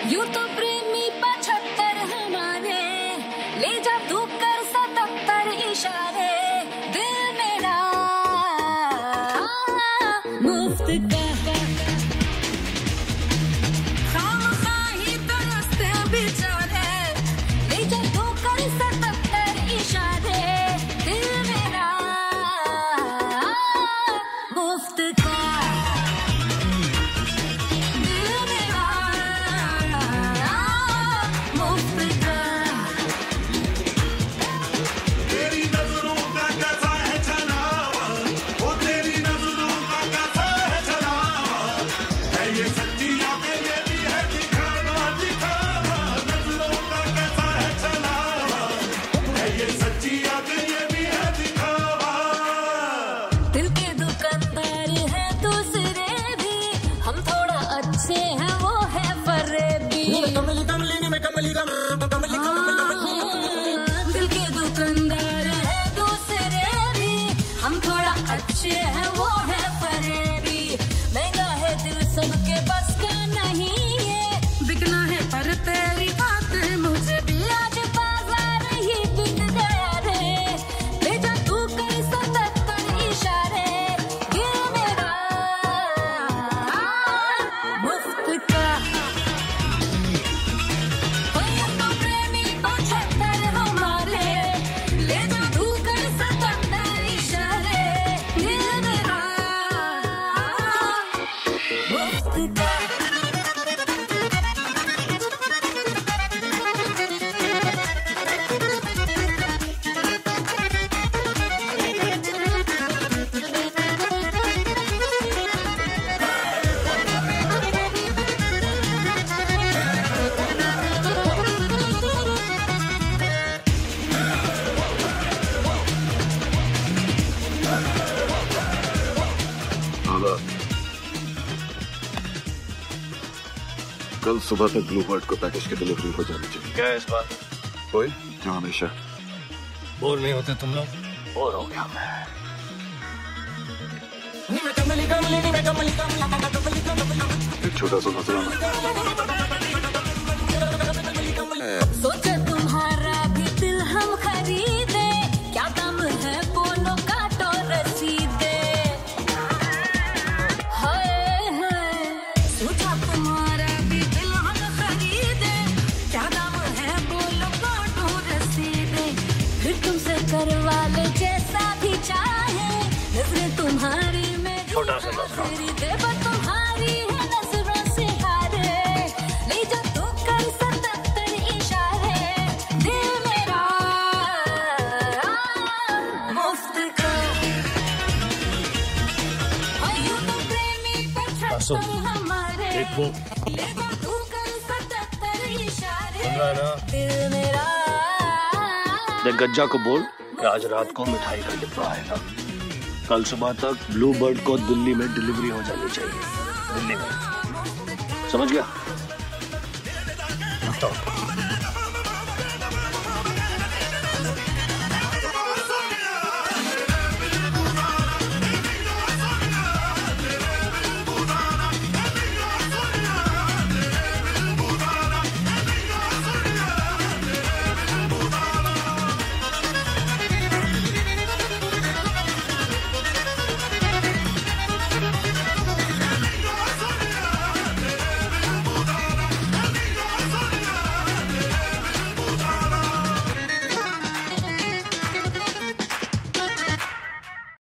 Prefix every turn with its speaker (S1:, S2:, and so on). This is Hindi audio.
S1: यूं तो प्रेमी 75 हमारे, ले जा तू कर 77 इशारे, दिल मेरा मुफ्त का खामखाही तरसते बेचारे, ले जा तू कर 77 इशारे, दिल मेरा मुफ्त का। दिल के दुकानदार हैं दूसरे भी, हम थोड़ा अच्छे हैं वो है फरेबी। दिल के दुकानदार हैं दूसरे भी, हम थोड़ा अच्छे हैं वो है फरेबी। महंगा है दिल सबके बस का नहीं है, बिकना है पर तेरी बात मुझे भी आज बाजार ही बिक गया रे, ले जा तू कर 77 इशारे, ये मेरा मुफ्त का। हो यूं तो प्रेमी 75 हमारे, ले जा तू कर 77 इशारे, ये मेरा मुफ्त का।
S2: कल सुबह तक ब्लू बर्ड को पैकेज की डिलीवरी हो जानी चाहिए।
S3: क्या है इस बात?
S2: कोई जो हमेशा
S3: बोर नहीं होते तुम लोग?
S2: बोर हो गया मैं। एक छोटा सा नजराना।
S1: सोचा तुम्हारा भी दिल हम खरीदे, क्या दाम है बोलो काटो रसीदे। हाय हाय सोचा तुम्हारा भी दिल हम खरीदे, क्या दाम है बोलो काटो रसीदे। फिर तुमसे करवा ले जैसा भी चाहे, नजरें तुम्हारी में
S3: छोटा सा
S1: खरीदे, पर तुम्हारी है नजरों से हारे, ले जा तू कर 77 इशारे, दिल मेरा मुफ्त का। हो यूं तो प्रेमी 75 हमारे,
S3: देखो
S1: ले जा तू कर 77 इशारे,
S3: सुन रहा है ना?
S1: दिल मेरा।
S3: देख गज्जा को बोल कि आज रात को मिठाई का डिब्बा आएगा, कल सुबह तक ब्लू बर्ड को दिल्ली में डिलीवरी हो जानी चाहिए। दिल्ली में, समझ गया?